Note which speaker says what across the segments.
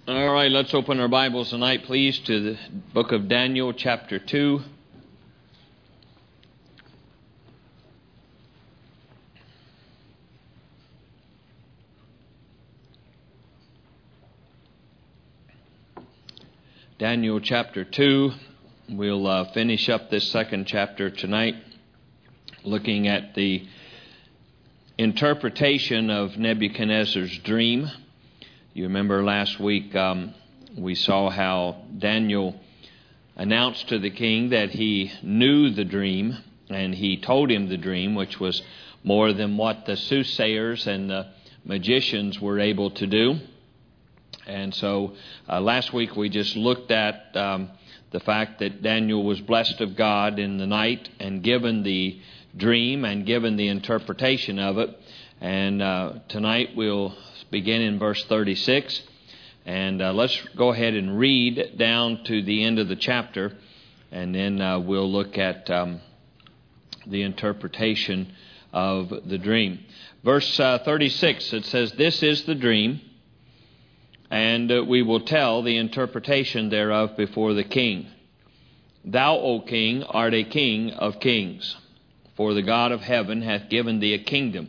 Speaker 1: All right, let's open our Bibles tonight, please, to the book of Daniel, chapter 2. Daniel, chapter 2. We'll finish up this second chapter tonight, looking at the interpretation of Nebuchadnezzar's dream. You remember last week we saw how Daniel announced to the king that he knew the dream, and he told him the dream, which was more than what the soothsayers and the magicians were able to do. And so last week we just looked at the fact that Daniel was blessed of God in the night and given the dream and given the interpretation of it. And tonight we'll begin in verse 36. And let's go ahead and read down to the end of the chapter, and then we'll look at the interpretation of the dream. Verse 36, it says, "This is the dream, and we will tell the interpretation thereof before the king. Thou, O king, art a king of kings, for the God of heaven hath given thee a kingdom,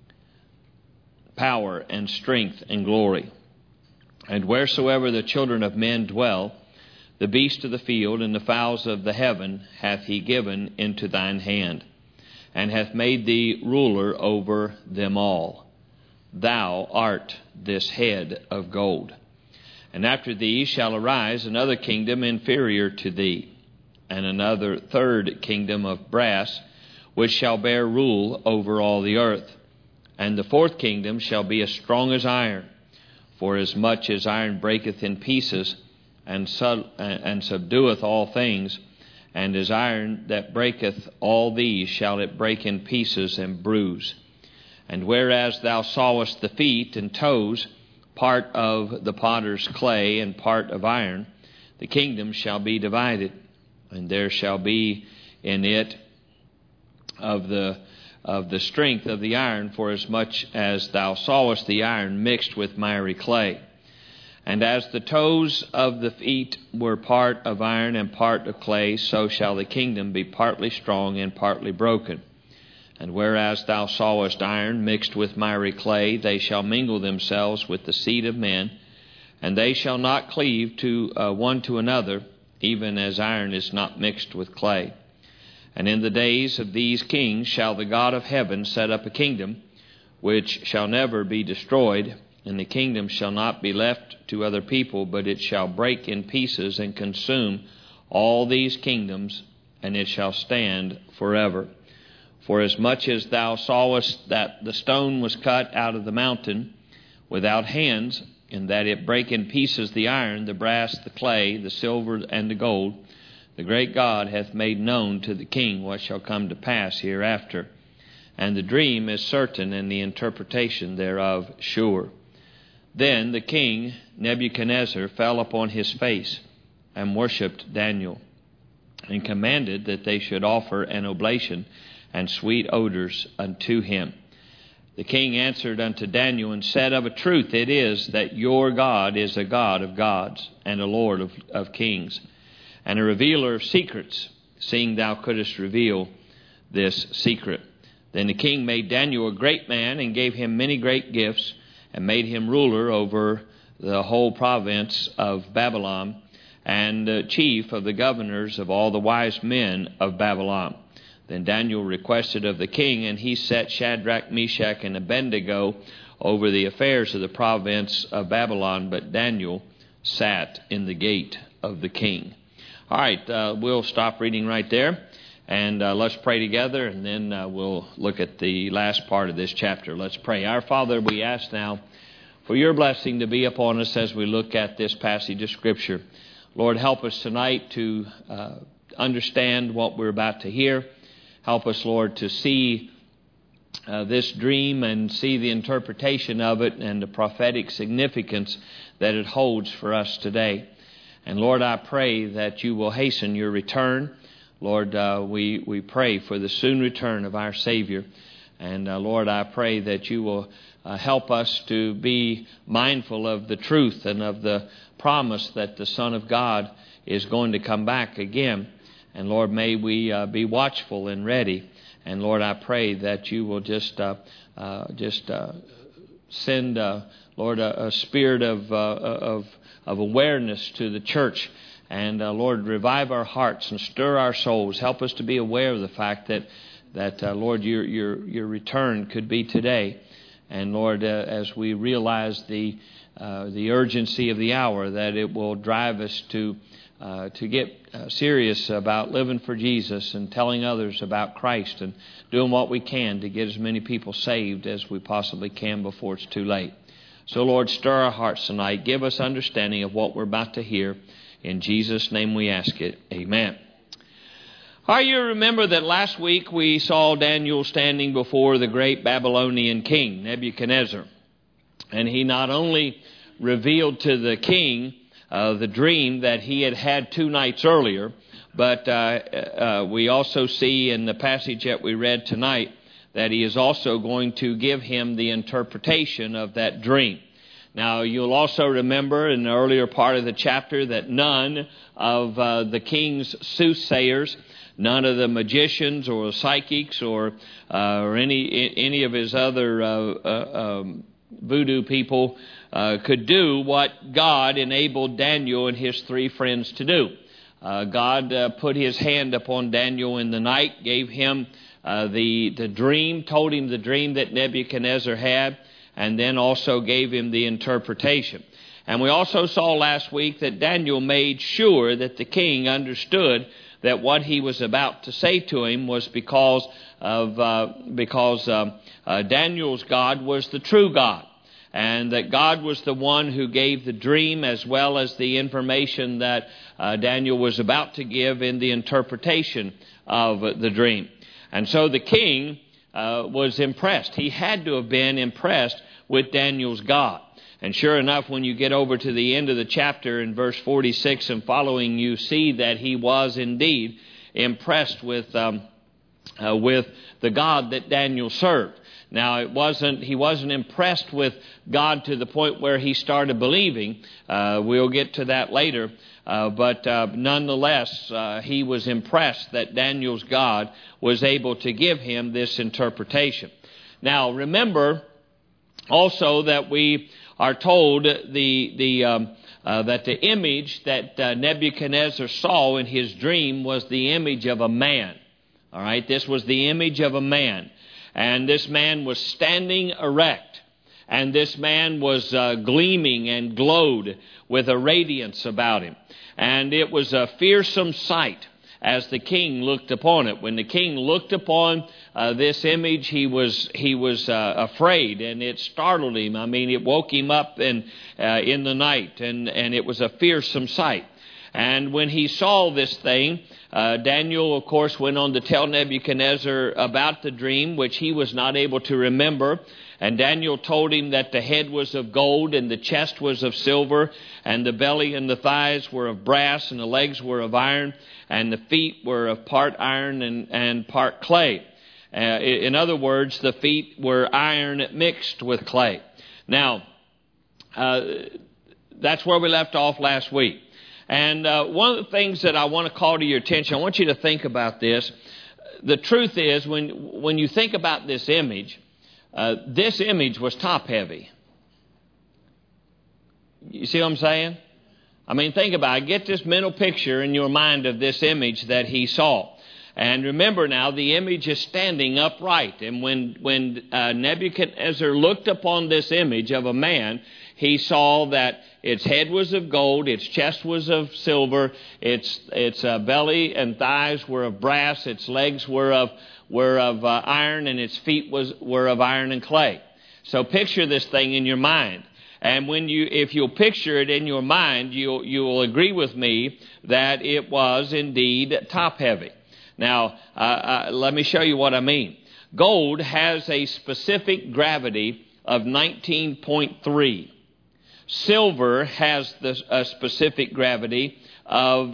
Speaker 1: power and strength and glory. And wheresoever the children of men dwell, the beasts of the field and the fowls of the heaven hath he given into thine hand, and hath made thee ruler over them all. Thou art this head of gold. And after thee shall arise another kingdom inferior to thee, and another third kingdom of brass, which shall bear rule over all the earth. And the fourth kingdom shall be as strong as iron, for as much as iron breaketh in pieces, and subdueth all things, and as iron that breaketh all these shall it break in pieces and bruise. And whereas thou sawest the feet and toes, part of the potter's clay and part of iron, the kingdom shall be divided, and there shall be in it of the strength of the iron, for as much as thou sawest the iron mixed with miry clay. And as the toes of the feet were part of iron and part of clay, so shall the kingdom be partly strong and partly broken. And whereas thou sawest iron mixed with miry clay, they shall mingle themselves with the seed of men, and they shall not cleave to one to another, even as iron is not mixed with clay. And in the days of these kings shall the God of heaven set up a kingdom, which shall never be destroyed, and the kingdom shall not be left to other people, but it shall break in pieces and consume all these kingdoms, and it shall stand forever. For as much as thou sawest that the stone was cut out of the mountain without hands, in that it brake in pieces the iron, the brass, the clay, the silver, and the gold, the great God hath made known to the king what shall come to pass hereafter. And the dream is certain, and the interpretation thereof sure. Then the king Nebuchadnezzar fell upon his face and worshipped Daniel, and commanded that they should offer an oblation and sweet odors unto him. The king answered unto Daniel and said, Of a truth it is that your God is a God of gods, and a Lord of kings, and a revealer of secrets, seeing thou couldest reveal this secret. Then the king made Daniel a great man, and gave him many great gifts, and made him ruler over the whole province of Babylon, and chief of the governors of all the wise men of Babylon. Then Daniel requested of the king, and he set Shadrach, Meshach, and Abednego over the affairs of the province of Babylon, but Daniel sat in the gate of the king. All right, we'll stop reading right there, and let's pray together, and then we'll look at the last part of this chapter. Let's pray. Our Father, we ask now for your blessing to be upon us as we look at this passage of Scripture. Lord, help us tonight to understand what we're about to hear. Help us, Lord, to see this dream and see the interpretation of it and the prophetic significance that it holds for us today. And Lord, I pray that you will hasten your return. Lord, we pray for the soon return of our Savior. And Lord, I pray that you will help us to be mindful of the truth and of the promise that the Son of God is going to come back again. And Lord, may we be watchful and ready. And Lord, I pray that you will just send, Lord, a spirit of awareness to the church. And Lord, revive our hearts and stir our souls. Help us to be aware of the fact that Lord, your return could be today. And Lord, as we realize the urgency of the hour, that it will drive us to get serious about living for Jesus and telling others about Christ and doing what we can to get as many people saved as we possibly can before it's too late. So Lord, stir our hearts tonight. Give us understanding of what we're about to hear. In Jesus' name we ask it. Amen. You remember that last week we saw Daniel standing before the great Babylonian king, Nebuchadnezzar. And he not only revealed to the king the dream that he had had 2 nights earlier, but we also see in the passage that we read tonight that he is also going to give him the interpretation of that dream. Now, you'll also remember in the earlier part of the chapter that none of the king's soothsayers, none of the magicians or psychics or any of his other voodoo people could do what God enabled Daniel and his 3 friends to do. God put his hand upon Daniel in the night, gave him the dream, told him the dream that Nebuchadnezzar had, and then also gave him the interpretation. And we also saw last week that Daniel made sure that the king understood that what he was about to say to him was because Daniel's God was the true God, and that God was the one who gave the dream as well as the information that Daniel was about to give in the interpretation of the dream. And so the king was impressed. He had to have been impressed with Daniel's God. And sure enough, when you get over to the end of the chapter in verse 46 and following, you see that he was indeed impressed with the God that Daniel served. Now, he wasn't impressed with God to the point where he started believing. We'll get to that later. But nonetheless, he was impressed that Daniel's God was able to give him this interpretation. Now, remember also that we are told that the image that Nebuchadnezzar saw in his dream was the image of a man. All right, this was the image of a man. And this man was standing erect. And this man was gleaming and glowed with a radiance about him. And it was a fearsome sight as the king looked upon it. When the king looked upon this image, he was afraid, and it startled him. I mean, it woke him up in the night, and it was a fearsome sight. And when he saw this thing, Daniel, of course, went on to tell Nebuchadnezzar about the dream, which he was not able to remember. And Daniel told him that the head was of gold, and the chest was of silver, and the belly and the thighs were of brass, and the legs were of iron, and the feet were of part iron and part clay. In other words, the feet were iron mixed with clay. Now, that's where we left off last week. And one of the things that I want to call to your attention, I want you to think about this. The truth is, when you think about this image was top heavy. You see what I'm saying? I mean, think about it. Get this mental picture in your mind of this image that he saw. And remember now, the image is standing upright. And when Nebuchadnezzar looked upon this image of a man, he saw that its head was of gold, its chest was of silver, its belly and thighs were of brass, its legs were of iron, and its feet were of iron and clay. So picture this thing in your mind. And if you'll picture it in your mind, you'll agree with me that it was indeed top heavy. Now, let me show you what I mean. Gold has a specific gravity of 19.3. Silver has a specific gravity of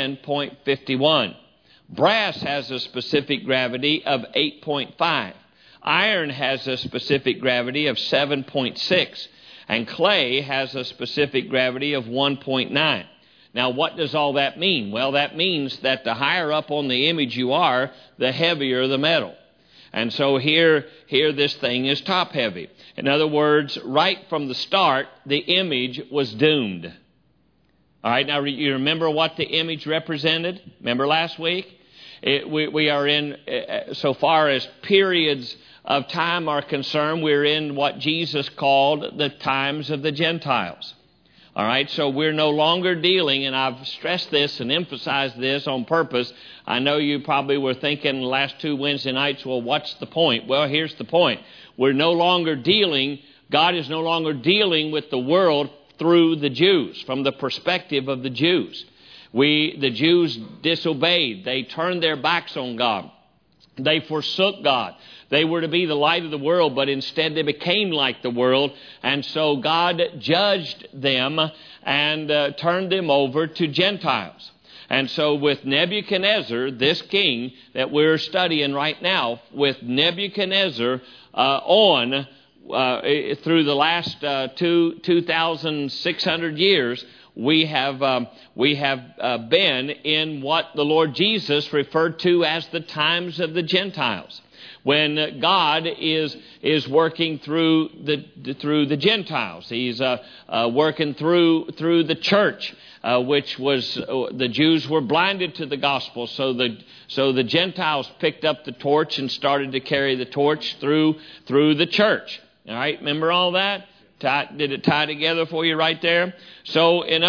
Speaker 1: 10.51. Brass has a specific gravity of 8.5. Iron has a specific gravity of 7.6, and clay has a specific gravity of 1.9. Now, what does all that mean? Well, that means that the higher up on the image you are, the heavier the metal. And so here this thing is top heavy. In other words, right from the start, the image was doomed. All right, now you remember what the image represented? Remember last week? We are in, so far as periods of time are concerned, we're in what Jesus called the times of the Gentiles. All right, so we're no longer dealing, and I've stressed this and emphasized this on purpose. I know you probably were thinking the last 2 Wednesday nights, well, what's the point? Well, here's the point. God is no longer dealing with the world through the Jews, from the perspective of the Jews. The Jews disobeyed. They turned their backs on God. They forsook God. They were to be the light of the world, but instead they became like the world. And so God judged them and turned them over to Gentiles. And so with Nebuchadnezzar, this king that we're studying right now, with Nebuchadnezzar through the last 2,600 years, we have been in what the Lord Jesus referred to as the times of the Gentiles, when God is working through the Gentiles. He's working through the church, which was the Jews were blinded to the gospel, so the Gentiles picked up the torch and started to carry the torch through the church. All right, remember all that? Did it tie together for you right there? So in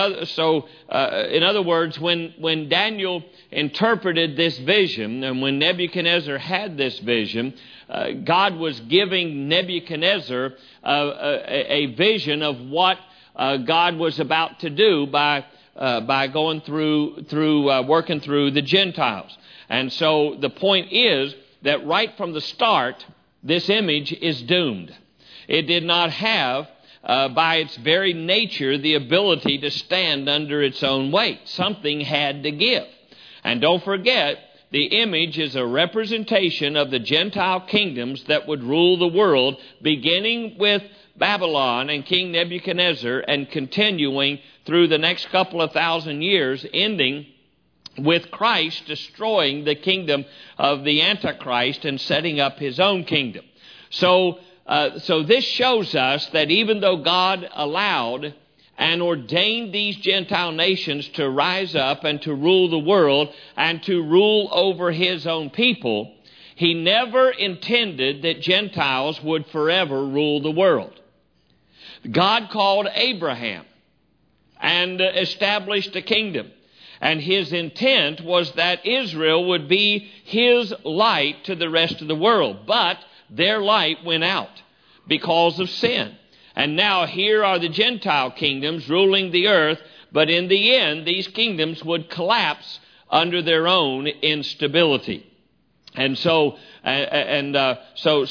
Speaker 1: other words, when Daniel interpreted this vision, and when Nebuchadnezzar had this vision, God was giving Nebuchadnezzar a vision of what God was about to do by going through working through the Gentiles. And so the point is that right from the start, this image is doomed. It did not have, by its very nature, the ability to stand under its own weight. Something had to give. And don't forget, the image is a representation of the Gentile kingdoms that would rule the world, beginning with Babylon and King Nebuchadnezzar and continuing through the next couple of thousand years, ending with Christ destroying the kingdom of the Antichrist and setting up his own kingdom. So this shows us that even though God allowed and ordained these Gentile nations to rise up and to rule the world and to rule over his own people, he never intended that Gentiles would forever rule the world. God called Abraham and established a kingdom. And his intent was that Israel would be his light to the rest of the world. But their light went out because of sin. And now here are the Gentile kingdoms ruling the earth, but in the end, these kingdoms would collapse under their own instability. And so, by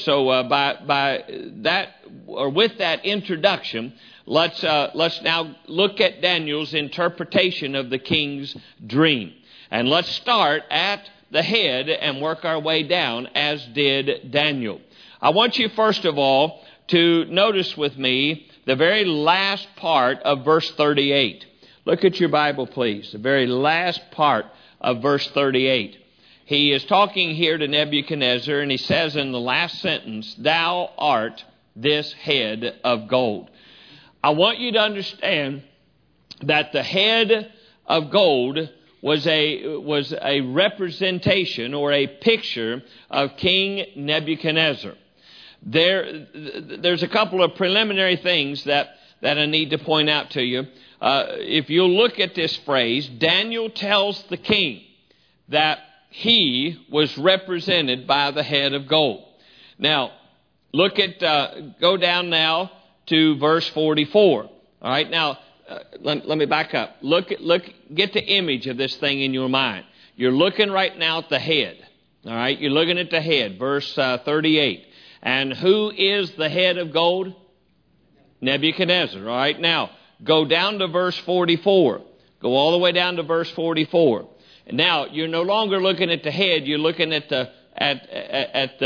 Speaker 1: that, or with that introduction, let's now look at Daniel's interpretation of the king's dream. And let's start at the head and work our way down, as did Daniel. I want you, first of all, to notice with me the very last part of verse 38. Look at your Bible, please. The very last part of verse 38. He is talking here to Nebuchadnezzar, and he says in the last sentence, "Thou art this head of gold." I want you to understand that the head of gold was a representation or a picture of King Nebuchadnezzar. There's a couple of preliminary things that I need to point out to you. If you look at this phrase, Daniel tells the king that he was represented by the head of gold. Now, go down now to verse 44. All right, now let me back up. Get the image of this thing in your mind. You're looking right now at the head. All right, you're looking at the head, verse 38. And who is the head of gold? Nebuchadnezzar. All right, now go down to verse 44. Go all the way down to verse 44. And now you're no longer looking at the head. You're looking at the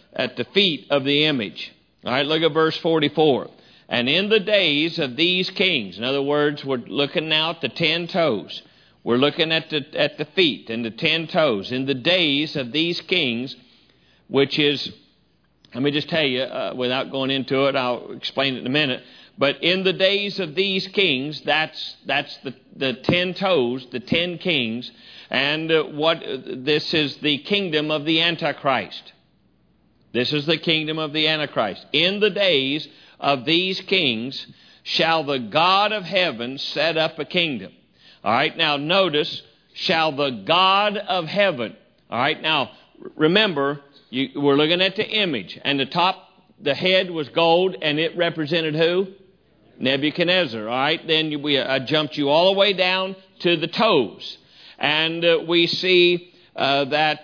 Speaker 1: the feet of the image. All right, look at verse 44. And in the days of these kings, in other words, we're looking now at the 10 toes. We're looking at the feet and the 10 toes. In the days of these kings, which is, let me just tell you, without going into it, I'll explain it in a minute. But in the days of these kings, that's the 10 toes, the 10 kings, and this is the kingdom of the Antichrist. This is the kingdom of the Antichrist. In the days of these kings shall the God of heaven set up a kingdom. All right, now notice, shall the God of heaven. All right, now remember, we're looking at the image, and the head was gold, and it represented who? Nebuchadnezzar. All right, then I jumped you all the way down to the toes, and we see that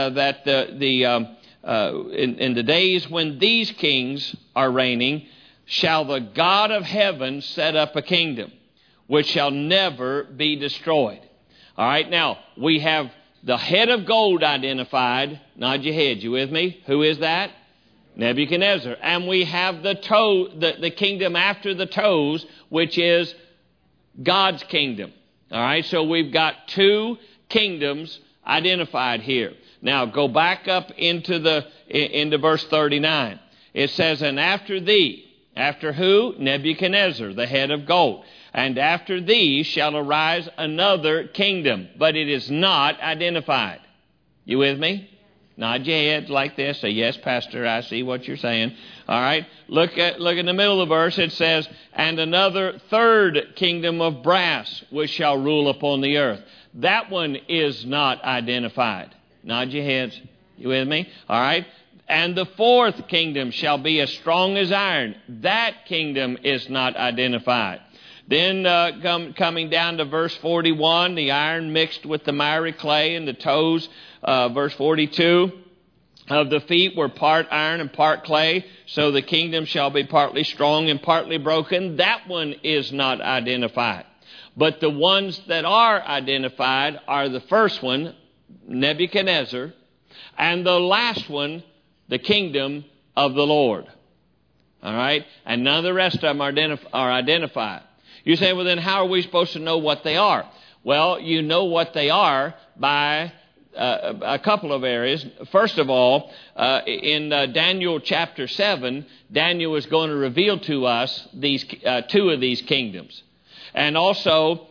Speaker 1: in the days when these kings are reigning, shall the God of heaven set up a kingdom, which shall never be destroyed. All right, now we have the head of gold identified. Nod your head, you with me? Who is that? Nebuchadnezzar. And we have the kingdom after the toes, which is God's kingdom. All right, so we've got 2 kingdoms identified here. Now go back up into verse 39. It says, and after thee, after who? Nebuchadnezzar, the head of gold. And after thee shall arise another kingdom, but it is not identified. You with me? Nod your head like this. Say, yes, Pastor, I see what you're saying. All right. Look in the middle of the verse. It says, and another third kingdom of brass, which shall rule upon the earth. That one is not identified. Nod your heads. You with me? All right. And the fourth kingdom shall be as strong as iron. That kingdom is not identified. Then coming down to verse 41, the iron mixed with the miry clay, and the toes, verse 42, of the feet were part iron and part clay, so the kingdom shall be partly strong and partly broken. That one is not identified. But the ones that are identified are the first one, Nebuchadnezzar, and the last one, the kingdom of the Lord. All right? And none of the rest of them are identified. You say, well, then how are we supposed to know what they are? Well, you know what they are by a couple of areas. First of all, in Daniel chapter 7, Daniel is going to reveal to us these 2 of these kingdoms. And also,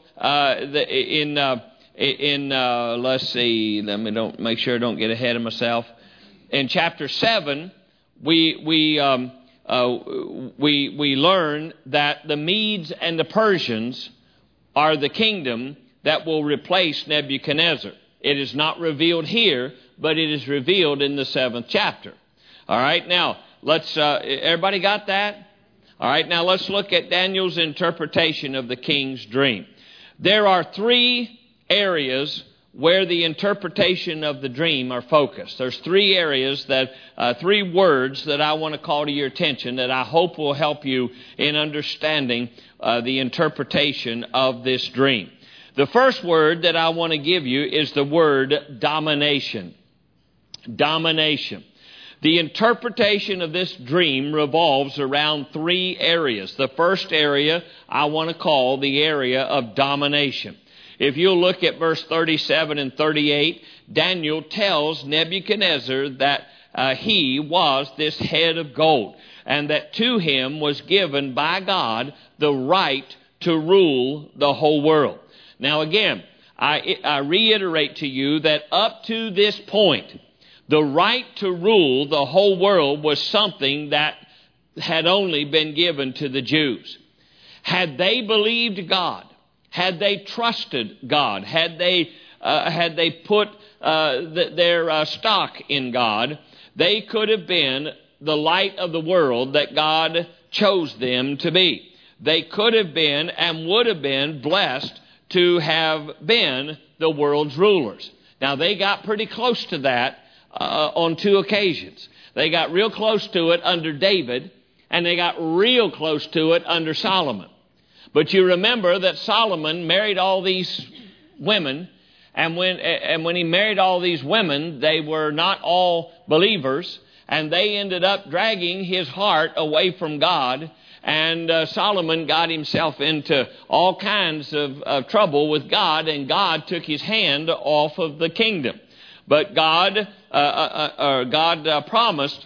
Speaker 1: let's see, make sure I don't get ahead of myself. In chapter 7, we learn that the Medes and the Persians are the kingdom that will replace Nebuchadnezzar. It is not revealed here, but it is revealed in the 7th chapter. All right, now, everybody got that? All right, now let's look at Daniel's interpretation of the king's dream. There are 3 areas where the interpretation of the dream are focused. There's 3 areas 3 words that I want to call to your attention that I hope will help you in understanding the interpretation of this dream. The first word that I want to give you is the word domination. Domination. The interpretation of this dream revolves around 3 areas. The first area I want to call the area of domination. If you'll look at verse 37 and 38, Daniel tells Nebuchadnezzar that he was this head of gold, and that to him was given by God the right to rule the whole world. Now again, I reiterate to you that up to this point, the right to rule the whole world was something that had only been given to the Jews. Had they believed God, had they trusted God, had they put their stock in God, they could have been the light of the world that God chose them to be. They could have been and would have been blessed to have been the world's rulers. Now, they got pretty close to that on 2 occasions. They got real close to it under David, and they got real close to it under Solomon. But you remember that Solomon married all these women, and when he married all these women, they were not all believers, and they ended up dragging his heart away from God. And Solomon got himself into all kinds of trouble with God, and God took his hand off of the kingdom. But God promised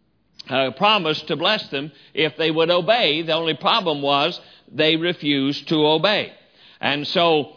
Speaker 1: to bless them if they would obey. The only problem was they refused to obey. And so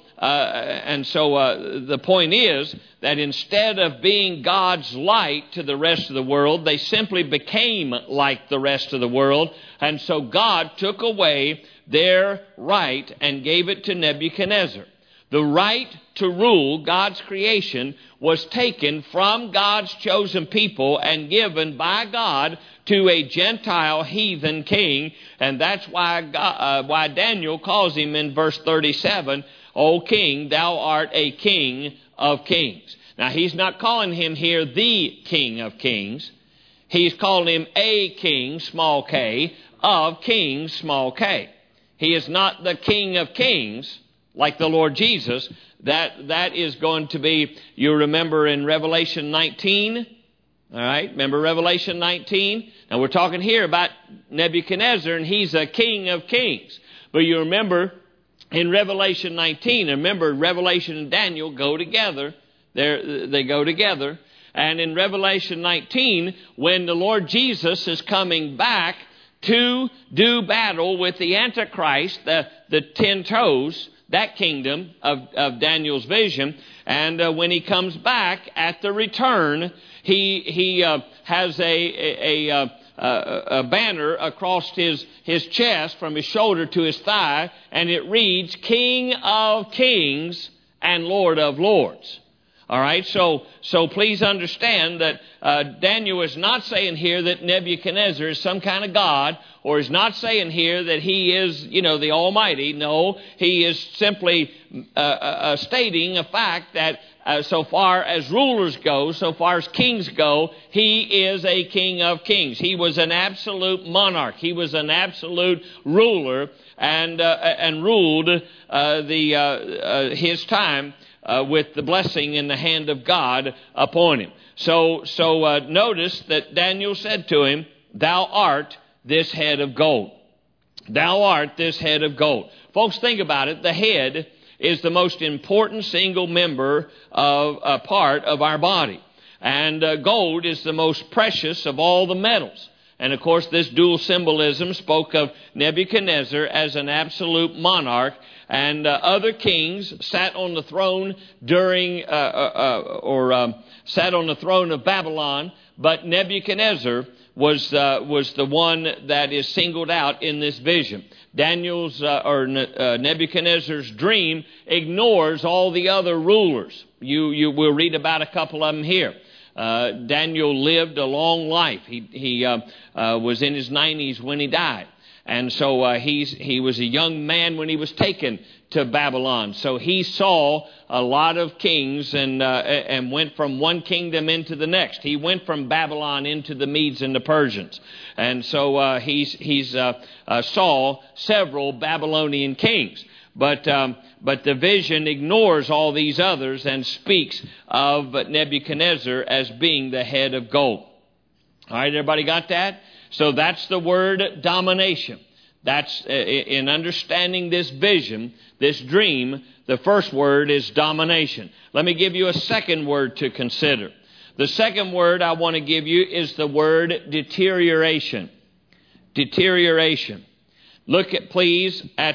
Speaker 1: the point is that instead of being God's light to the rest of the world, they simply became like the rest of the world. And so God took away their right and gave it to Nebuchadnezzar. The right to rule God's creation was taken from God's chosen people and given by God to a Gentile heathen king. And that's why Daniel calls him in verse 37, O king, thou art a king of kings. Now, he's not calling him here the King of Kings. He's calling him a king, small k, of kings, small k. He is not the King of Kings like the Lord Jesus. That is going to be, you remember in Revelation 19, all right, remember Revelation 19? Now, we're talking here about Nebuchadnezzar, and he's a King of Kings. But you remember in Revelation 19, remember Revelation and Daniel go together. They go together. And in Revelation 19, when the Lord Jesus is coming back to do battle with the Antichrist, the 10 toes, that kingdom of Daniel's vision, and when he comes back at the return, he has a banner across his chest from his shoulder to his thigh, and it reads, King of Kings and Lord of Lords. All right, so please understand that Daniel is not saying here that Nebuchadnezzar is some kind of god, or is not saying here that he is, the Almighty. No, he is simply stating a fact that so far as rulers go, so far as kings go, he is a King of Kings. He was an absolute monarch. He was an absolute ruler, and ruled his time with the blessing in the hand of God upon him. So notice that Daniel said to him, Thou art this head of gold. Thou art this head of gold. Folks, think about it. The head is the most important single member of a part of our body. And gold is the most precious of all the metals. And of course, this dual symbolism spoke of Nebuchadnezzar as an absolute monarch, and other kings sat on the throne sat on the throne of Babylon, but Nebuchadnezzar was the one that is singled out in this vision. Nebuchadnezzar's dream ignores all the other rulers. You will read about a couple of them here. Daniel lived a long life. He was in his 90s when he died. And so he was a young man when he was taken to Babylon. So he saw a lot of kings and went from one kingdom into the next. He went from Babylon into the Medes and the Persians. And so he saw several Babylonian kings. But the vision ignores all these others and speaks of Nebuchadnezzar as being the head of gold. All right, everybody got that? So that's the word domination. That's in understanding this vision, this dream, the first word is domination. Let me give you a second word to consider. The second word I want to give you is the word deterioration. Deterioration. Look please at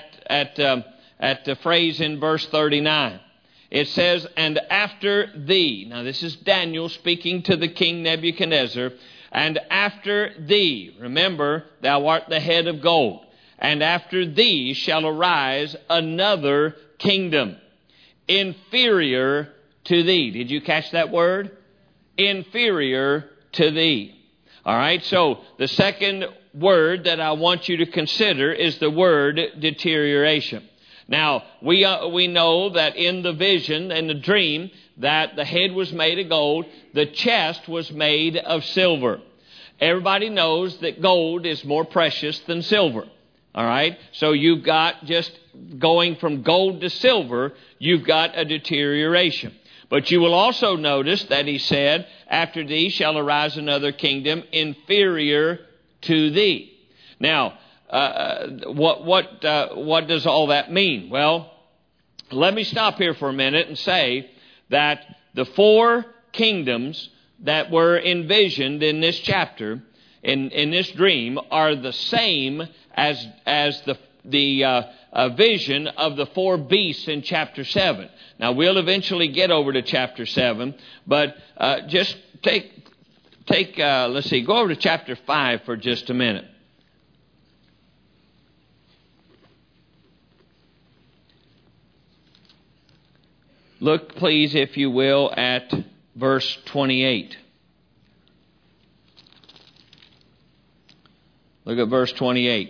Speaker 1: the phrase in verse 39. It says, and after thee. Now this is Daniel speaking to the king Nebuchadnezzar. And after thee, remember, thou art the head of gold. And after thee shall arise another kingdom, inferior to thee. Did you catch that word? Inferior to thee. All right, so the second word that I want you to consider is the word deterioration. Now, we know that in the vision and the dream that the head was made of gold, the chest was made of silver. Everybody knows that gold is more precious than silver. All right? So you've got just going from gold to silver, you've got a deterioration. But you will also notice that he said, after thee shall arise another kingdom inferior to thee. Now, what does all that mean? Well, let me stop here for a minute and say that the four kingdoms that were envisioned in this chapter, in this dream, are the same as the vision of the four beasts in chapter 7. Now, we'll eventually get over to chapter 7, but just go over to chapter 5 for just a minute. Look, please, if you will, at verse 28. Look at verse 28.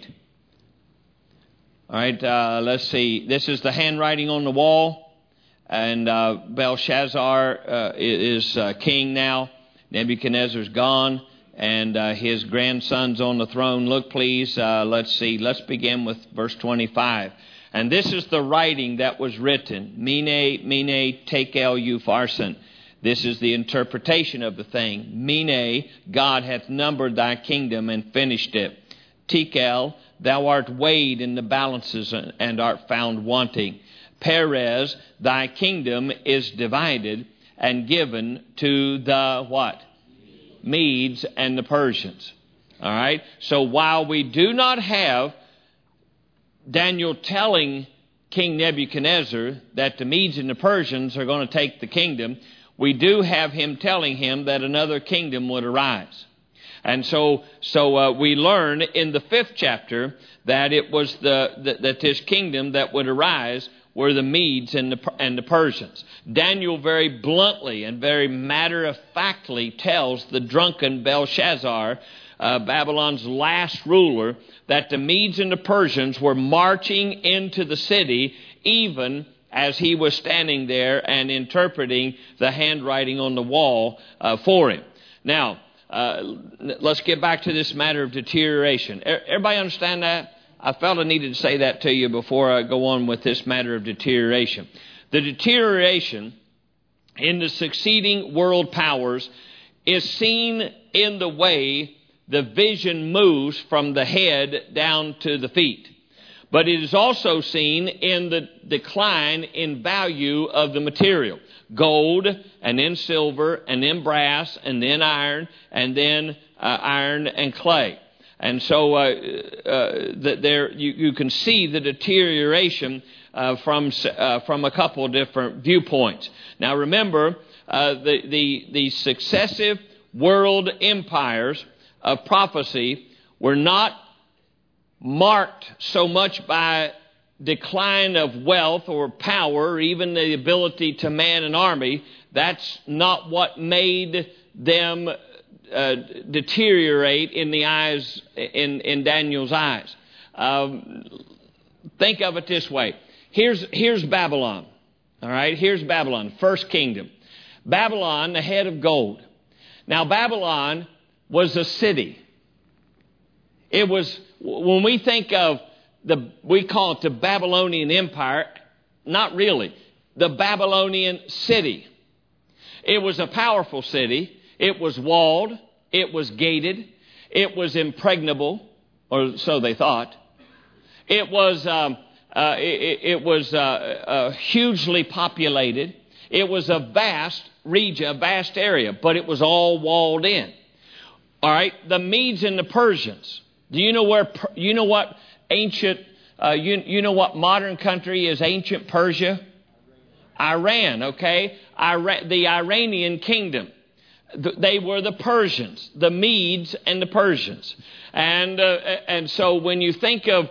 Speaker 1: All right, let's see. This is the handwriting on the wall, and Belshazzar is king now. Nebuchadnezzar's gone, and his grandson's on the throne. Look, please, let's see. Let's begin with verse 25. And this is the writing that was written. Mene, tekel, upharsin. This is the interpretation of the thing. Mene, God hath numbered thy kingdom and finished it. Tekel, thou art weighed in the balances and art found wanting. Perez, thy kingdom is divided and given to the what? Medes and the Persians. All right? So while we do not have Daniel telling King Nebuchadnezzar that the Medes and the Persians are going to take the kingdom, we do have him telling him that another kingdom would arise. And so we learn in the 5th chapter that it was that this kingdom that would arise were the Medes and the Persians. Daniel very bluntly and very matter-of-factly tells the drunken Belshazzar, Babylon's last ruler, that the Medes and the Persians were marching into the city even as he was standing there and interpreting the handwriting on the wall for him. Now, let's get back to this matter of deterioration. Everybody understand that? I felt I needed to say that to you before I go on with this matter of deterioration. The deterioration in the succeeding world powers is seen in the way the vision moves from the head down to the feet. But it is also seen in the decline in value of the material. Gold, and then silver, and then brass, and then iron, and then iron and clay. And so there you can see the deterioration from a couple of different viewpoints. Now remember, the successive world empires of prophecy were not marked so much by decline of wealth or power or even the ability to man an army. That's not what made them deteriorate in the eyes, in Daniel's eyes. Think of it this way. Here's Babylon. All right, here's Babylon, first kingdom. Babylon, the head of gold. Now Babylon was a city. It was, when we think of we call it the Babylonian Empire, not really. The Babylonian city. It was a powerful city. It was walled. It was gated. It was impregnable, or so they thought. It was hugely populated. It was a vast region, a vast area, but it was all walled in. All right, the Medes and the Persians. Do you know what ancient? You know what modern country is ancient Persia? Iran. Okay, the Iranian kingdom. They were the Persians, the Medes and the Persians, and so when you think of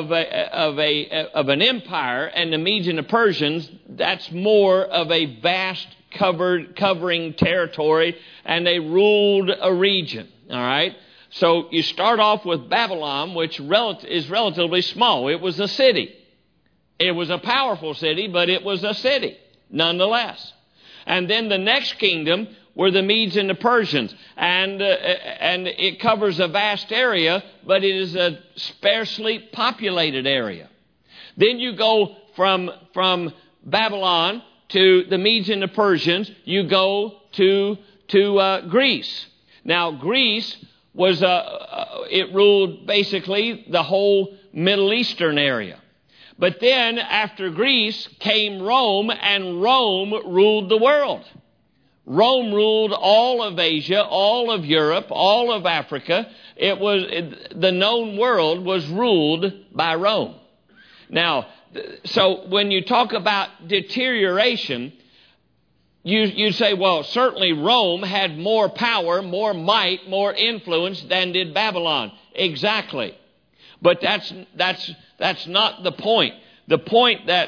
Speaker 1: an empire and the Medes and the Persians, that's more of a vast covering territory, and they ruled a region. All right. So you start off with Babylon, which is relatively small. It was a city. It was a powerful city, but it was a city nonetheless. And then the next kingdom were the Medes and the Persians. And it covers a vast area, but it is a sparsely populated area. Then you go from Babylon to the Medes and the Persians, you go to Greece. Now, Greece was it ruled basically the whole Middle Eastern area. But then after Greece came Rome, and Rome ruled the world. Rome ruled all of Asia, all of Europe, all of Africa. The known world was ruled by Rome. Now, so when you talk about deterioration, you say, well, certainly Rome had more power, more might, more influence than did Babylon. Exactly. But that's not the point. The point that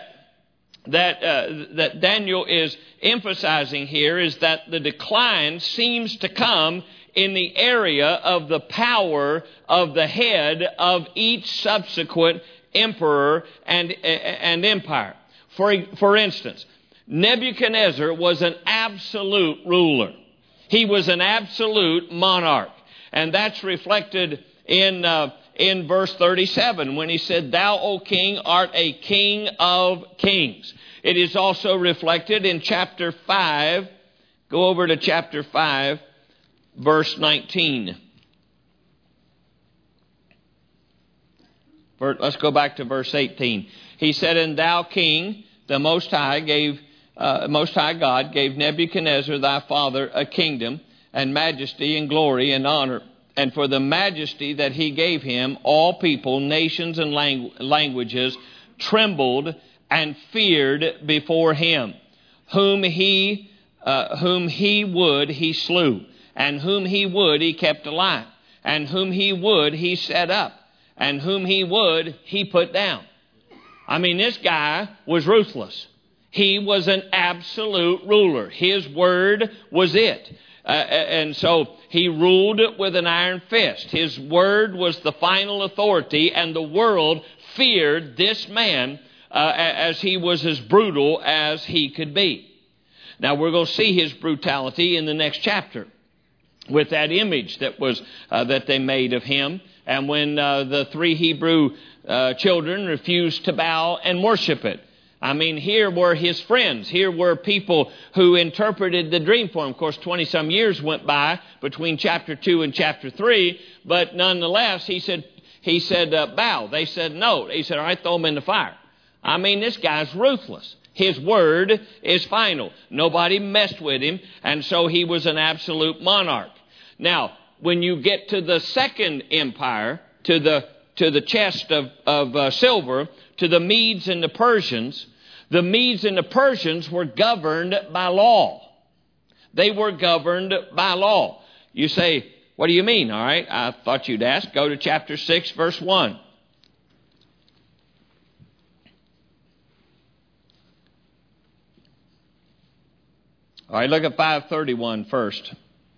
Speaker 1: Daniel is emphasizing here is that the decline seems to come in the area of the power of the head of each subsequent emperor and empire. For instance, Nebuchadnezzar was an absolute ruler. He was an absolute monarch. And that's reflected in verse 37 when he said, "Thou, O king, art a king of kings." It is also reflected in chapter 5. Go over to chapter 5, verse 19. Let's go back to verse 18. He said, "And thou, king, the Most High God gave Nebuchadnezzar thy father a kingdom and majesty and glory and honor. And for the majesty that he gave him, all people, nations, and languages trembled and feared before him. Whom he would, he slew. And whom he would, he kept alive. And whom he would, he set up. And whom he would, he put down." I mean, this guy was ruthless. He was an absolute ruler. His word was it. And so he ruled with an iron fist. His word was the final authority, and the world feared this man as he was as brutal as he could be. Now, we're going to see his brutality in the next chapter with that image that they made of him. And when the 3 Hebrew children refused to bow and worship it. I mean, here were his friends. Here were people who interpreted the dream for him. Of course, 20-some years went by between chapter 2 and chapter 3. But nonetheless, he said, bow. They said no. He said, all right, throw them in the fire. I mean, this guy's ruthless. His word is final. Nobody messed with him. And so he was an absolute monarch. Now, when you get to the second empire, to the chest of silver, to the Medes and the Persians were governed by law. They were governed by law. You say, what do you mean? All right, I thought you'd ask. Go to chapter 6, verse 1. All right, look at 531 first.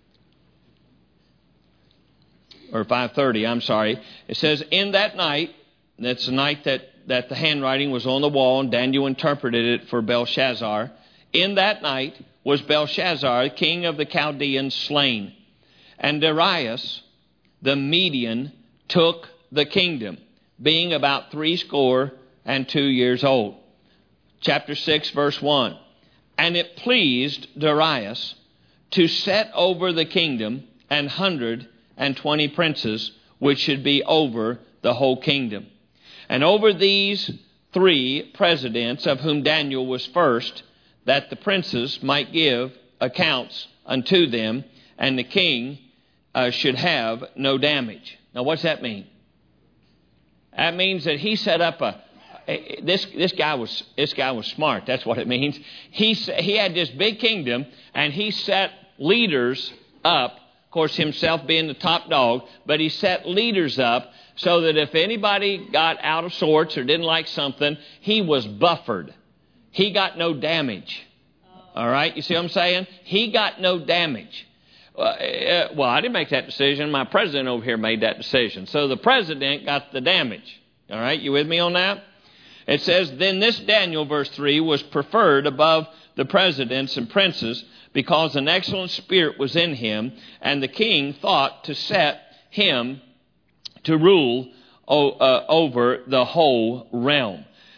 Speaker 1: Or 5:30, I'm sorry. It says, "In that night," that's the night that the handwriting was on the wall, and Daniel interpreted it for Belshazzar. "In that night was Belshazzar, king of the Chaldeans, slain. And Darius the Median took the kingdom, being about 62 years old." Chapter 6, verse 1. "And it pleased Darius to set over the kingdom 120 princes, which should be over the whole kingdom. And over these 3 presidents, of whom Daniel was first, that the princes might give accounts unto them, and the king should have no damage." Now, what's that mean? That means that he set up this guy was smart. That's what it means. He had this big kingdom, and he set leaders up. Of course, himself being the top dog, but he set leaders up so that if anybody got out of sorts or didn't like something, he was buffered. He got no damage. All right? You see what I'm saying? He got no damage. Well, I didn't make that decision. My president over here made that decision. So the president got the damage. All right? You with me on that? It says, "Then this Daniel," verse 3, "was preferred above the presidents and princes, because an excellent spirit was in him, and the king thought to set him to rule over the whole realm."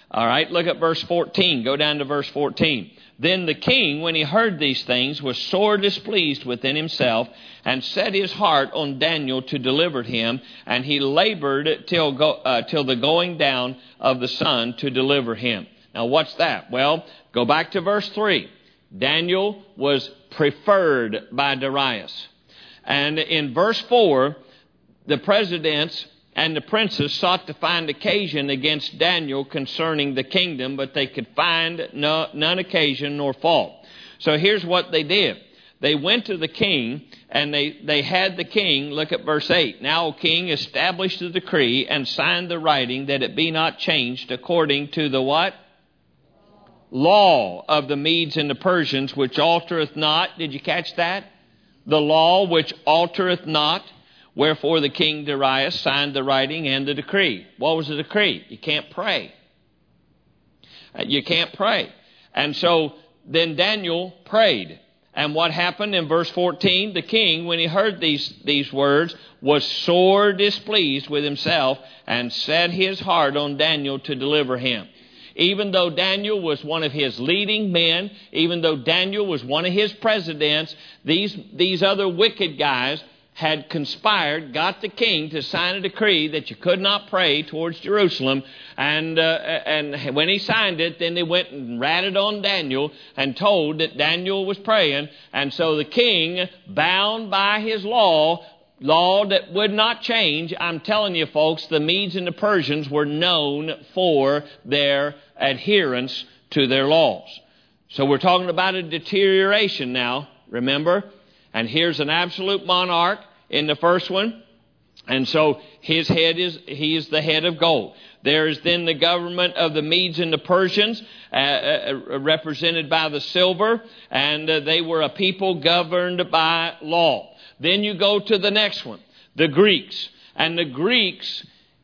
Speaker 1: All right, look at verse 14. Go down to verse 14. Then the king, when he heard these things, was sore displeased within himself, and set his heart on Daniel to deliver him, and he labored till the going down of the sun to deliver him. Now what's that? Well, go back to verse 3. Daniel was preferred by Darius. And in verse 4, the presidents and the princes sought to find occasion against Daniel concerning the kingdom, but they could find none occasion nor fault. So here's what they did. They went to the king, and they had the king, look at verse 8. Now, O king, establish the decree and sign the writing that it be not changed according to the what? Law of the Medes and the Persians, which altereth not. Did you catch that? The law which altereth not. Wherefore the king Darius signed the writing and the decree. What was the decree? You can't pray. You can't pray. And so then Daniel prayed. And what happened in verse 14? The king, when he heard these words, was sore displeased with himself and set his heart on Daniel to deliver him. Even though Daniel was one of his leading men, even though Daniel was one of his presidents, these other wicked guys had conspired, got the king to sign a decree that you could not pray towards Jerusalem. And when he signed it, then they went and ratted on Daniel and told that Daniel was praying. And so the king, bound by his law that would not change, I'm telling you folks, the Medes and the Persians were known for their adherence to their laws. So we're talking about a deterioration now, remember? And here's an absolute monarch in the first one. And so he is the head of gold. There is then the government of the Medes and the Persians, represented by the silver, and they were a people governed by law. Then you go to the next one, the Greeks. And the Greeks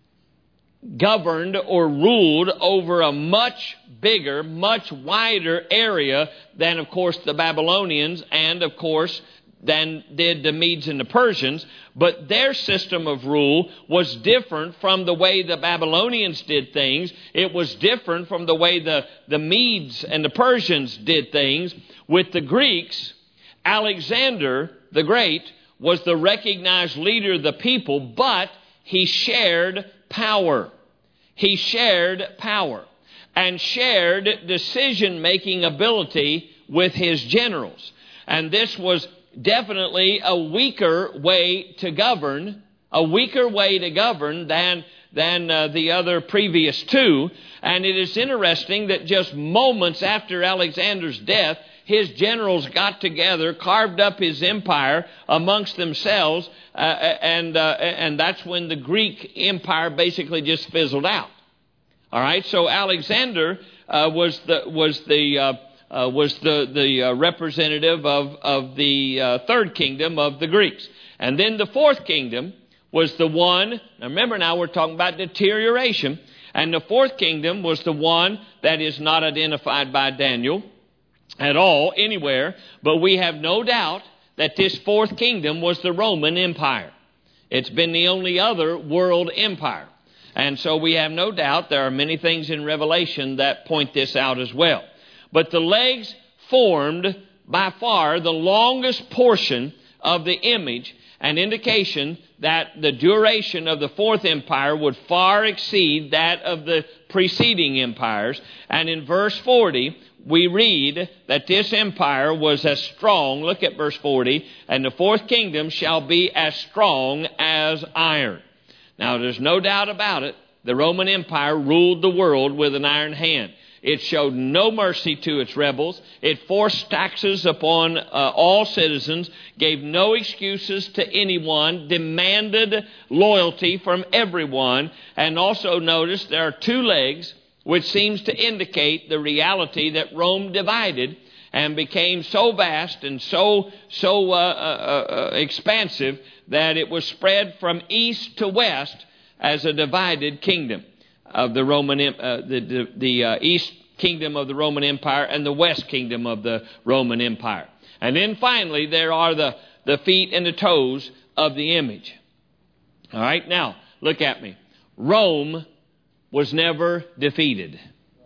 Speaker 1: governed or ruled over a much bigger, much wider area than, of course, the Babylonians and, of course, than did the Medes and the Persians. But their system of rule was different from the way the Babylonians did things. It was different from the way the Medes and the Persians did things. With the Greeks, Alexander the Great was the recognized leader of the people, but he shared power. He shared power and shared decision-making ability with his generals. And this was definitely a weaker way to govern than the other previous two. And it is interesting that just moments after Alexander's death, his generals got together, carved up his empire amongst themselves, and that's when the Greek empire basically just fizzled out. All right, so Alexander was the representative of the third kingdom of the Greeks. And then the fourth kingdom was the one, now remember now we're talking about deterioration, and the fourth kingdom was the one that is not identified by Daniel at all, anywhere, but we have no doubt that this fourth kingdom was the Roman Empire. It's been the only other world empire. And so we have no doubt there are many things in Revelation that point this out as well. But the legs formed by far the longest portion of the image, an indication that the duration of the fourth empire would far exceed that of the preceding empires. And in verse 40, we read that this empire was as strong, look at verse 40, and the fourth kingdom shall be as strong as iron. Now, there's no doubt about it, the Roman Empire ruled the world with an iron hand. It showed no mercy to its rebels. It forced taxes upon all citizens, gave no excuses to anyone, demanded loyalty from everyone. And also notice there are two legs, which seems to indicate the reality that Rome divided and became so vast and so expansive that it was spread from east to west as a divided kingdom of the Roman, the east kingdom of the Roman Empire and the west kingdom of the Roman Empire. And then finally, there are the feet and the toes of the image. All right, now, look at me. Rome was never defeated.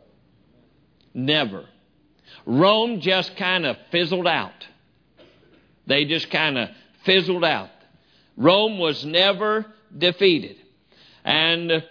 Speaker 1: Never. Rome just kind of fizzled out. They just kind of fizzled out. Rome was never defeated. And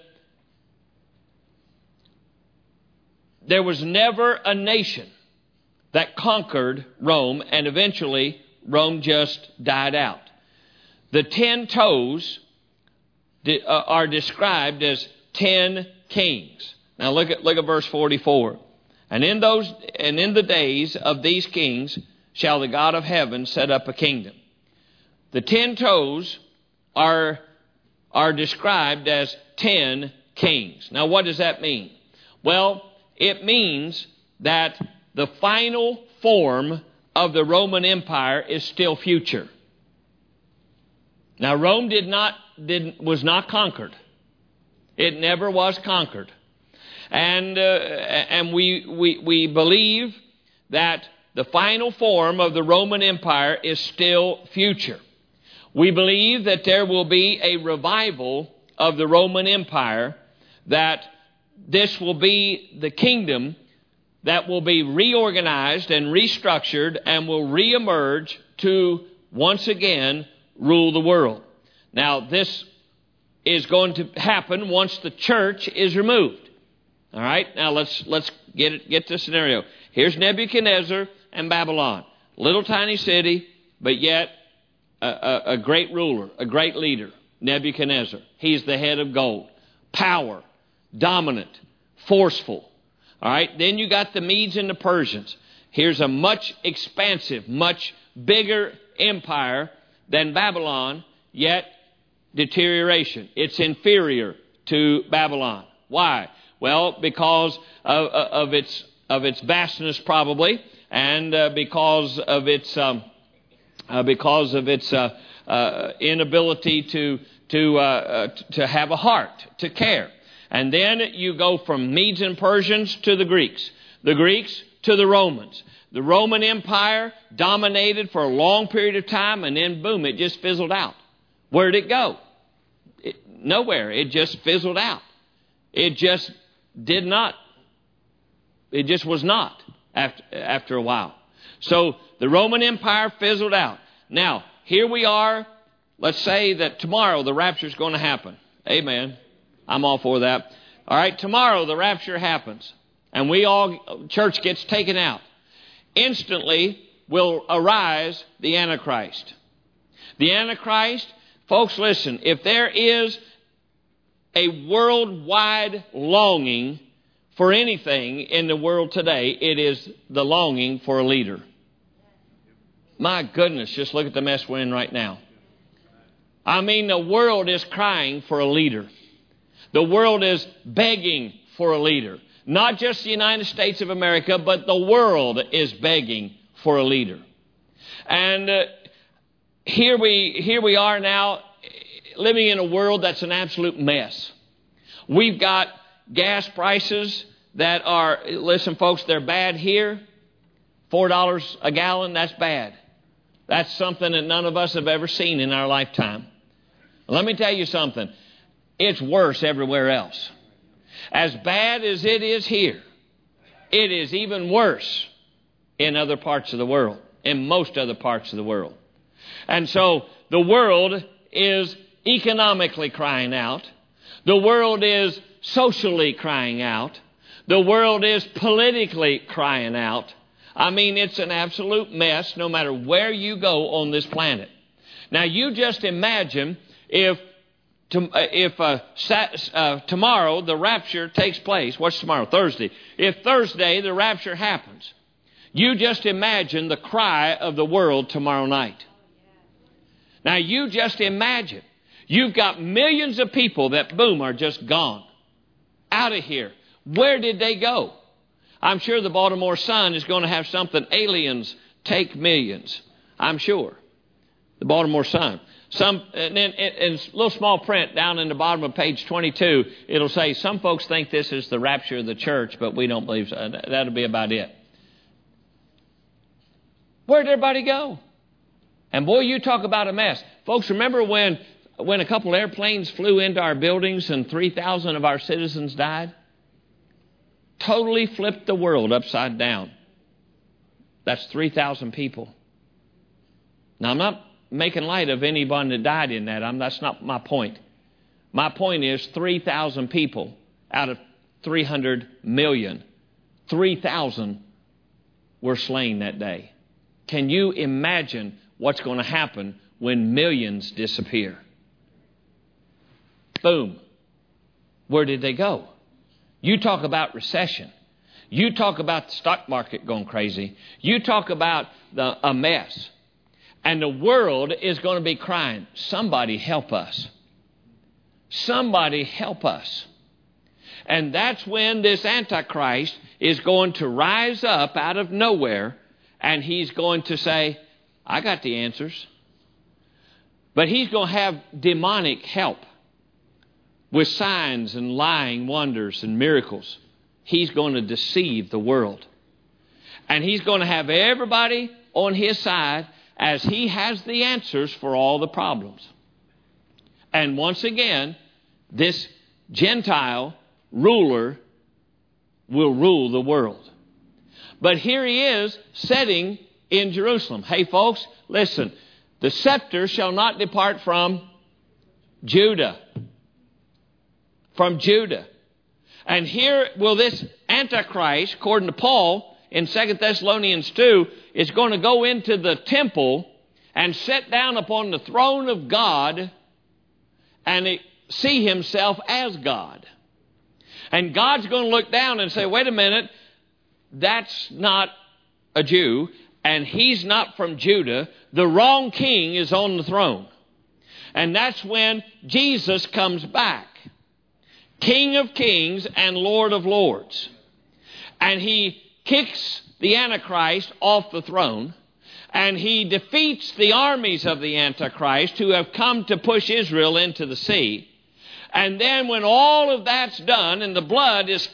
Speaker 1: there was never a nation that conquered Rome, and eventually Rome just died out. The 10 toes are described as 10 kings. Now look at verse 44. And in the days of these kings shall the God of heaven set up a kingdom. The 10 toes are described as 10 kings. Now what does that mean? Well, it means that the final form of the Roman Empire is still future. Now Rome was not conquered. It never was conquered. And we believe that the final form of the Roman Empire is still future. We believe that there will be a revival of the Roman Empire, that this will be the kingdom that will be reorganized and restructured and will reemerge to once again rule the world. Now, this is going to happen once the church is removed. All right? Now, let's get to the scenario. Here's Nebuchadnezzar and Babylon. Little tiny city, but yet a great ruler, a great leader. Nebuchadnezzar. He's the head of gold. Power, dominant, forceful. All right? Then you got the Medes and the Persians. Here's a much expansive, much bigger empire than Babylon, yet deterioration. It's inferior to Babylon. Why? Well, because of its vastness, probably, and because of its inability to have a heart, to care. And then you go from Medes and Persians to the Greeks to the Romans. The Roman Empire dominated for a long period of time, and then boom, it just fizzled out. Where did it go? Nowhere. It just fizzled out. It just did not. It just was not after a while. So the Roman Empire fizzled out. Now, here we are. Let's say that tomorrow the rapture is going to happen. Amen. I'm all for that. All right, tomorrow the rapture happens. And church gets taken out. Instantly will arise the Antichrist. The Antichrist, folks, listen, if there is a worldwide longing for anything in the world today, it is the longing for a leader. My goodness, just look at the mess we're in right now. I mean, the world is crying for a leader. The world is begging for a leader. Not just the United States of America, but the world is begging for a leader. And here we are now living in a world that's an absolute mess. We've got gas prices that are, listen folks, they're bad here. $4 a gallon, that's bad. That's something that none of us have ever seen in our lifetime. Let me tell you something. It's worse everywhere else. As bad as it is here, it is even worse in other parts of the world, in most other parts of the world. And so the world is economically crying out. The world is socially crying out. The world is politically crying out. I mean, it's an absolute mess no matter where you go on this planet. Now, you just imagine if tomorrow the rapture takes place. What's tomorrow? Thursday. If Thursday the rapture happens, you just imagine the cry of the world tomorrow night. Now, you just imagine. You've got millions of people that, boom, are just gone. Out of here. Where did they go? I'm sure the Baltimore Sun is going to have something, aliens take millions. I'm sure. The Baltimore Sun. And in little small print down in the bottom of page 22, it'll say, some folks think this is the rapture of the church, but we don't believe so. That'll be about it. Where'd everybody go? And boy, you talk about a mess. Folks, remember when a couple airplanes flew into our buildings and 3,000 of our citizens died? totally flipped the world upside down. That's 3,000 people. Now, I'm not making light of anyone that died in that. That's not my point. My point is 3,000 people out of 300 million. 3,000 were slain that day. Can you imagine what's going to happen when millions disappear? Boom. Where did they go? You talk about recession. You talk about the stock market going crazy. You talk about a mess. And the world is going to be crying, somebody help us. Somebody help us. And that's when this Antichrist is going to rise up out of nowhere, and he's going to say, I got the answers. But he's going to have demonic help with signs and lying wonders and miracles. He's going to deceive the world. And he's going to have everybody on his side as he has the answers for all the problems. And once again, this Gentile ruler will rule the world. But here he is sitting in Jerusalem. Hey folks, listen. The scepter shall not depart from Judah. From Judah. And here will this Antichrist, according to Paul in 2 Thessalonians 2, is going to go into the temple and sit down upon the throne of God and see himself as God. And God's going to look down and say, wait a minute, that's not a Jew, and he's not from Judah. The wrong king is on the throne. And that's when Jesus comes back. King of kings and Lord of lords. And he kicks the Antichrist off the throne. And he defeats the armies of the Antichrist who have come to push Israel into the sea. And then when all of that's done and the blood is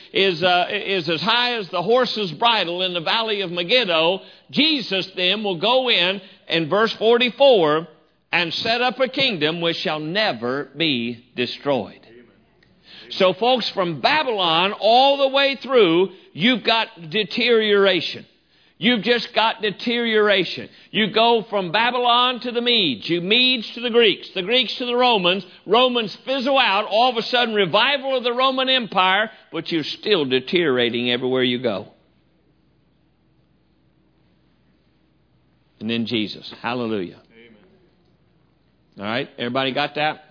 Speaker 1: as high as the horse's bridle in the valley of Megiddo, Jesus then will go in verse 44 and set up a kingdom which shall never be destroyed. So folks, from Babylon all the way through, you've got deterioration. You've just got deterioration. You go from Babylon to the Medes, you Medes to the Greeks to the Romans. Romans fizzle out, all of a sudden revival of the Roman Empire, but you're still deteriorating everywhere you go. And then Jesus. Hallelujah. Amen. All right, everybody got that?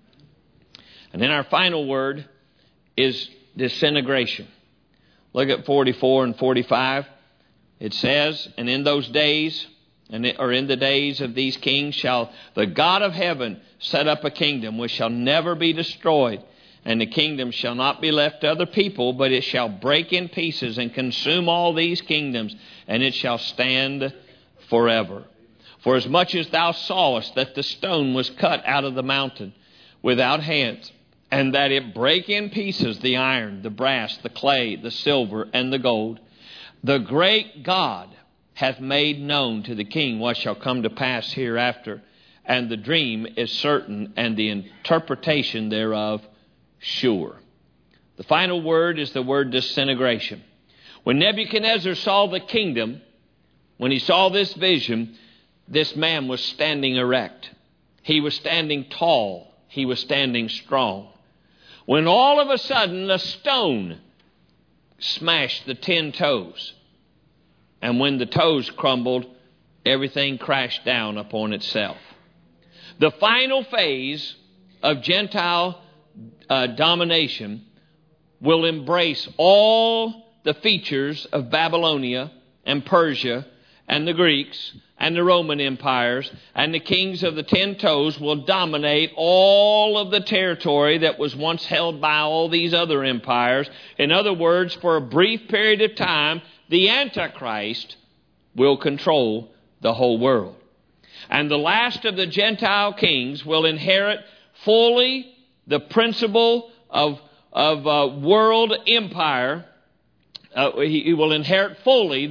Speaker 1: And then our final word is disintegration. Look at 44 and 45. It says, and in those days, or in the days of these kings, shall the God of heaven set up a kingdom which shall never be destroyed. And the kingdom shall not be left to other people, but it shall break in pieces and consume all these kingdoms, and it shall stand forever. For as much as thou sawest that the stone was cut out of the mountain without hands, and that it brake in pieces the iron, the brass, the clay, the silver, and the gold, the great God hath made known to the king what shall come to pass hereafter. And the dream is certain, and the interpretation thereof sure. The final word is the word disintegration. When Nebuchadnezzar saw the kingdom, when he saw this vision, this man was standing erect. He was standing tall. He was standing strong. When all of a sudden the stone smashed the 10 toes. And when the toes crumbled, everything crashed down upon itself. The final phase of Gentile domination will embrace all the features of Babylonia and Persia and the Greeks and the Roman empires, and the kings of the 10 toes will dominate all of the territory that was once held by all these other empires. In other words, for a brief period of time, the Antichrist will control the whole world. And the last of the Gentile kings will inherit fully the principle of world empire. He will inherit fully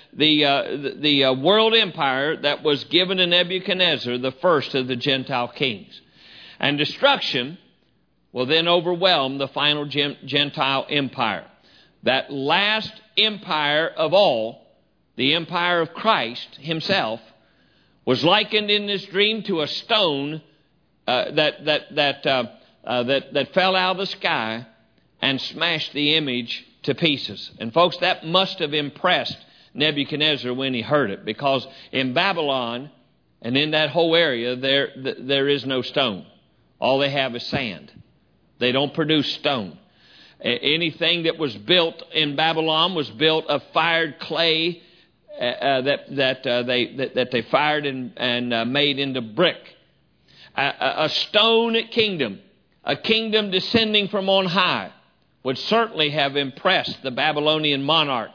Speaker 1: the world empire that was given to Nebuchadnezzar, the first of the Gentile kings. And destruction will then overwhelm the final Gentile empire. that last empire of all, the empire of Christ himself, was likened in this dream to a stone that fell out of the sky and smashed the image to pieces. And folks, that must have impressed Nebuchadnezzar when he heard it, because in Babylon and in that whole area there is no stone. All they have is sand. They don't produce stone. Anything that was built in Babylon was built of fired clay that they fired and made into brick. A stone kingdom, a kingdom descending from on high, would certainly have impressed the Babylonian monarch,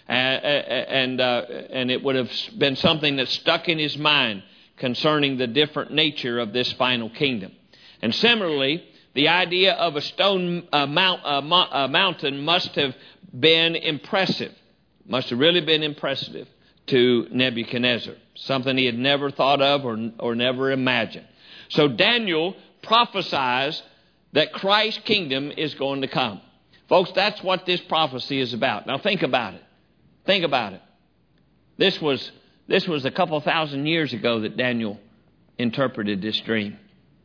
Speaker 1: and it would have been something that stuck in his mind concerning the different nature of this final kingdom. And similarly, the idea of a stone mountain must have been impressive, must have really been impressive to Nebuchadnezzar, something he had never thought of or never imagined. So Daniel prophesies that Christ's kingdom is going to come. Folks, that's what this prophecy is about. Now think about it. Think about it. This was a couple thousand years ago that Daniel interpreted this dream.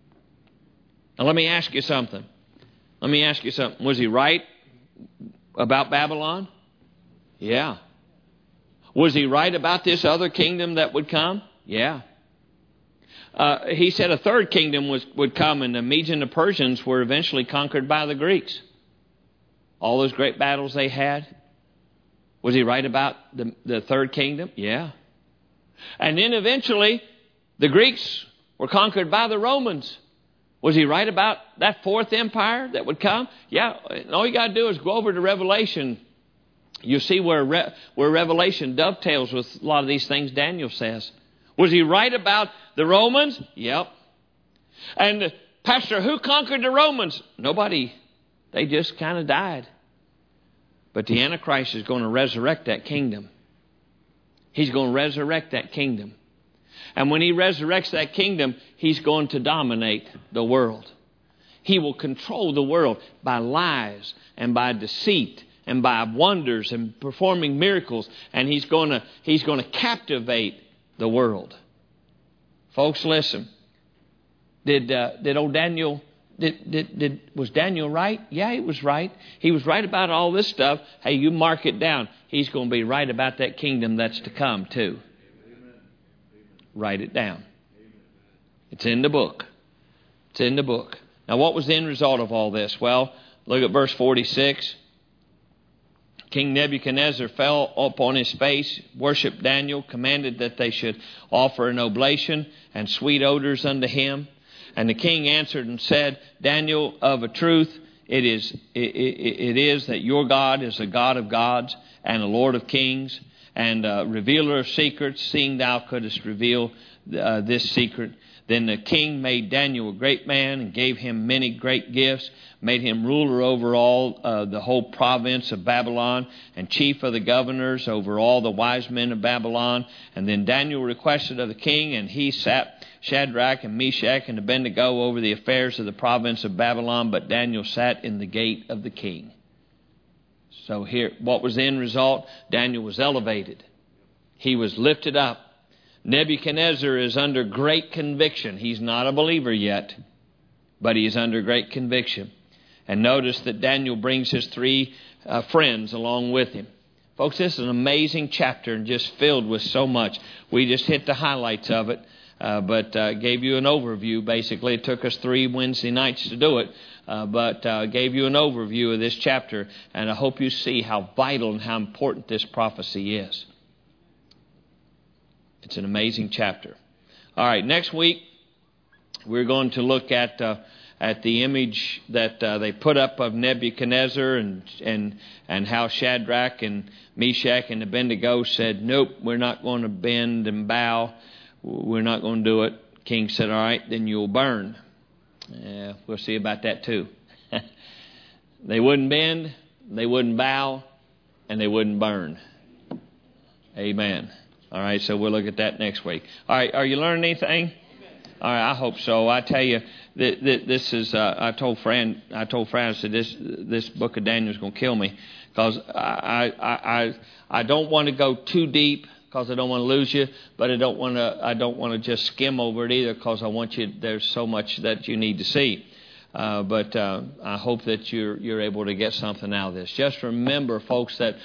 Speaker 1: Now let me ask you something. Was he right about Babylon? Yeah. Was he right about this other kingdom that would come? Yeah. He said a third kingdom would come, and the Medes and the Persians were eventually conquered by the Greeks. All those great battles they had. Was he right about the third kingdom? Yeah. And then eventually the Greeks were conquered by the Romans. Was he right about that fourth empire that would come? Yeah. And all you got to do is go over to Revelation. You see where Revelation dovetails with a lot of these things Daniel says. Was he right about the Romans? Yep. And Pastor, who conquered the Romans? Nobody. They just kind of died. But the Antichrist is going to resurrect that kingdom. He's going to resurrect that kingdom. And when he resurrects that kingdom, he's going to dominate the world. He will control the world by lies and by deceit and by wonders and performing miracles. And he's going to captivate the world. Folks, listen. Did old Daniel, was Daniel right? Yeah, he was right. He was right about all this stuff. Hey, you mark it down. He's going to be right about that kingdom that's to come too. Write it down. It's in the book. It's in the book. Now, what was the end result of all this? Well, look at verse 46. King Nebuchadnezzar fell upon his face, worshipped Daniel, commanded that they should offer an oblation and sweet odors unto him. And the king answered and said, Daniel, of a truth, it is that your God is a God of gods and a Lord of kings, and a revealer of secrets, seeing thou couldst reveal this secret. Then the king made Daniel a great man and gave him many great gifts, made him ruler over all the whole province of Babylon, and chief of the governors over all the wise men of Babylon. And then Daniel requested of the king, and he sat Shadrach and Meshach and Abednego over the affairs of the province of Babylon, but Daniel sat in the gate of the king. So here, what was the end result? Daniel was elevated. He was lifted up. Nebuchadnezzar is under great conviction. He's not a believer yet, but he is under great conviction. And notice that Daniel brings his three friends along with him. Folks, this is an amazing chapter and just filled with so much. We just hit the highlights of it, but gave you an overview. Basically, it took us 3 Wednesday nights to do it. But gave you an overview of this chapter, and I hope you see how vital and how important this prophecy is. It's an amazing chapter. All right, next week we're going to look at the image that they put up of Nebuchadnezzar and how Shadrach and Meshach and Abednego said, nope, we're not going to bend and bow. We're not going to do it. King said, all right, then you'll burn. Yeah, we'll see about that too. They wouldn't bend, they wouldn't bow, and they wouldn't burn. Amen. All right, so we'll look at that next week. All right, are you learning anything? All right, I hope so. I tell you, this is. I told Fran, I said this book of Daniel is going to kill me, because I don't want to go too deep, because I don't want to lose you, but I don't want to just skim over it either, because I want you. There's so much that you need to see. But I hope that you're able to get something out of this. Just remember, folks, that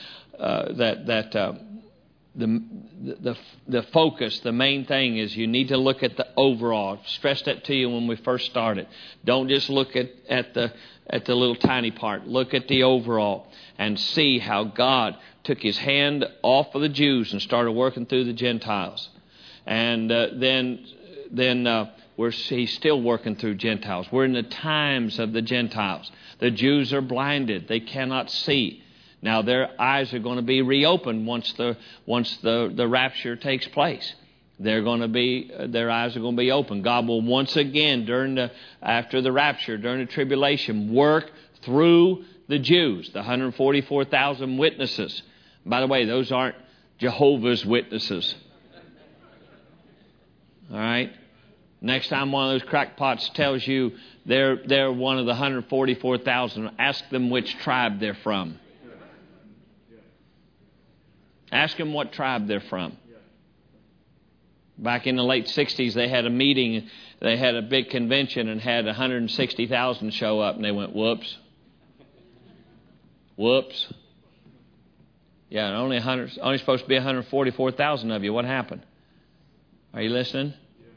Speaker 1: the focus, the main thing is you need to look at the overall. I've stressed that to you when we first started. Don't just look at the little tiny part. Look at the overall and see how God took His hand off of the Jews and started working through the Gentiles. And then He's still working through Gentiles. We're in the times of the Gentiles. The Jews are blinded. They cannot see. Now their eyes are going to be reopened once the rapture takes place. Their eyes are going to be open. God will once again after the rapture, during the tribulation, work through the Jews, the 144,000 witnesses. By the way, those aren't Jehovah's Witnesses. All right. Next time one of those crackpots tells you they're one of the 144,000, ask them which tribe they're from. Ask them what tribe they're from. Back in the late 60s, they had a meeting. They had a big convention and had 160,000 show up. And they went, whoops. Whoops. Yeah, only supposed to be 144,000 of you. What happened? Are you listening?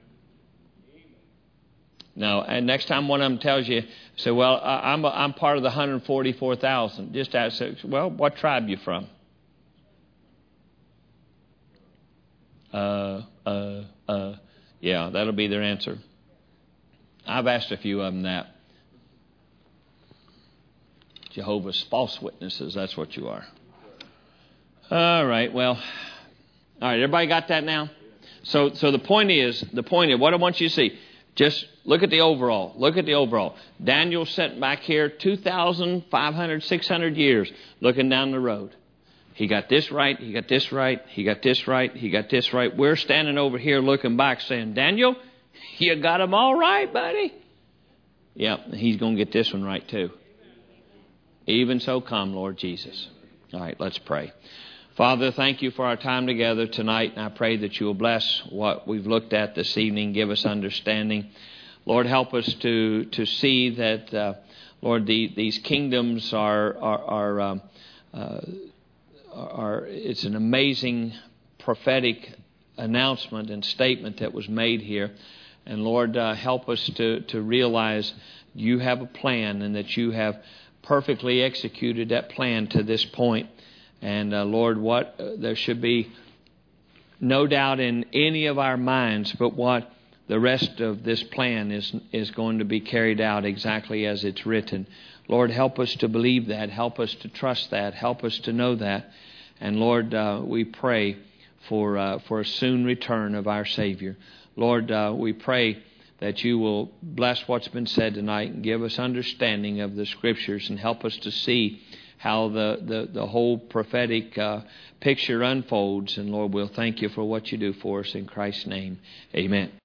Speaker 1: No. And next time one of them tells you, say, well, I'm part of the 144,000. Just ask, well, what tribe you from? Yeah, that'll be their answer. I've asked a few of them that. Jehovah's false witnesses, that's what you are. All right, well, all right, everybody got that now? So the point is, what I want you to see, just look at the overall. Look at the overall. Daniel sat back here 2,500, 600 years looking down the road. He got this right, he got this right, he got this right, he got this right. We're standing over here looking back saying, Daniel, you got them all right, buddy. Yeah, he's going to get this one right too. Even so, come, Lord Jesus. All right, let's pray. Father, thank you for our time together tonight, and I pray that you will bless what we've looked at this evening, give us understanding. Lord, help us to see that, Lord, these kingdoms are it's an amazing prophetic announcement and statement that was made here. And Lord, help us to realize you have a plan and that you have perfectly executed that plan to this point. And Lord, there should be no doubt in any of our minds but what the rest of this plan is going to be carried out exactly as it's written. Lord, help us to believe that. Help us to trust that. Help us to know that. And Lord, we pray for a soon return of our Savior. Lord, we pray that you will bless what's been said tonight and give us understanding of the Scriptures and help us to see how the whole prophetic picture unfolds. And Lord, we'll thank you for what you do for us in Christ's name. Amen.